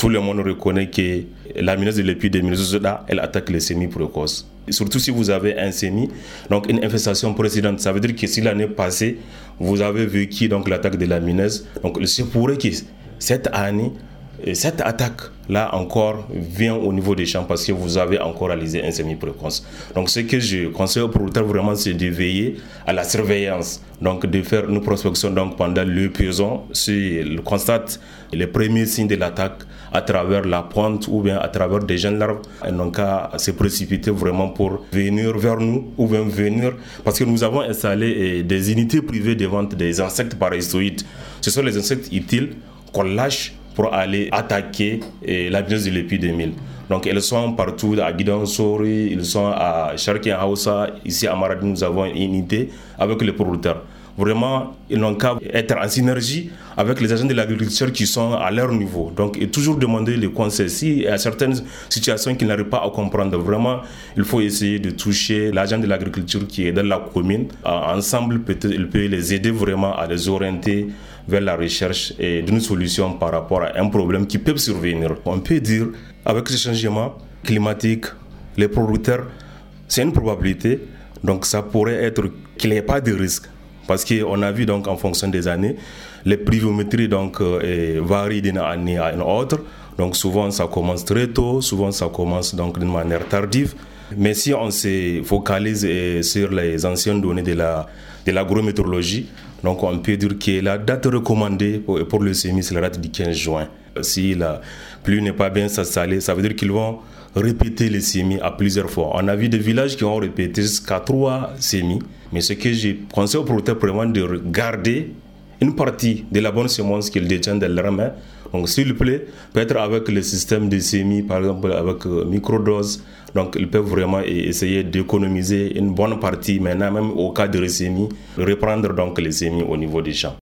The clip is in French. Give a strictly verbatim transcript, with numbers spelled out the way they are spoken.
tout le monde reconnaît que la menace de l'épidémie, elle attaque les semis précoces. Surtout si vous avez un semis, donc une infestation précédente, ça veut dire que si l'année passée, vous avez vécu donc l'attaque de la menace, donc il se pourrait que cette année, cette attaque-là encore vient au niveau des champs parce que vous avez encore réalisé un semis précoce. Donc ce que je conseille aux producteurs vraiment, c'est de veiller à la surveillance, donc de faire une prospection donc pendant le paysan, s'il constate les premiers signes de l'attaque à travers la pointe ou bien à travers des jeunes larves, et donc à se précipiter vraiment pour venir vers nous ou bien venir, parce que nous avons installé des unités privées de vente des insectes parasitoïdes. Ce sont les insectes utiles qu'on lâche pour aller attaquer eh, la menace de l'épidémie. Donc elles sont partout à Gidansori, ils sont à Charkien Hausa, ici à Maradi nous avons une unité avec les producteurs. Vraiment, ils n'ont qu'à être en synergie avec les agents de l'agriculture qui sont à leur niveau. Donc, et toujours demander les conseils. Si il y a certaines situations qu'ils n'arrivent pas à comprendre, vraiment, il faut essayer de toucher l'agent de l'agriculture qui est dans la commune. Ensemble, peut-être, il peut les aider vraiment à les orienter vers la recherche et d'une solution par rapport à un problème qui peut survenir. On peut dire, avec ce changement climatique, les producteurs, c'est une probabilité. Donc, ça pourrait être qu'il n'y ait pas de risque. Parce qu'on a vu donc en fonction des années, les pluviométries donc, euh, varient d'une année à une autre. Donc souvent ça commence très tôt, souvent ça commence donc d'une manière tardive. Mais si on se focalise eh, sur les anciennes données de, la, de l'agrométéorologie, donc on peut dire que la date recommandée pour, pour le semis, c'est la date du quinze juin. Si la pluie n'est pas bien installée, ça veut dire qu'ils vont répéter les semis à plusieurs fois. On a vu des villages qui ont répété jusqu'à trois semis. Mais ce que je conseille aux producteurs, vraiment de garder une partie de la bonne semence qu'ils détiennent dans leurs mains. Donc s'il vous plaît, peut-être avec le système de semis, par exemple avec euh, microdose, donc ils peuvent vraiment essayer d'économiser une bonne partie maintenant, même au cas de semis, reprendre donc les semis au niveau des champs.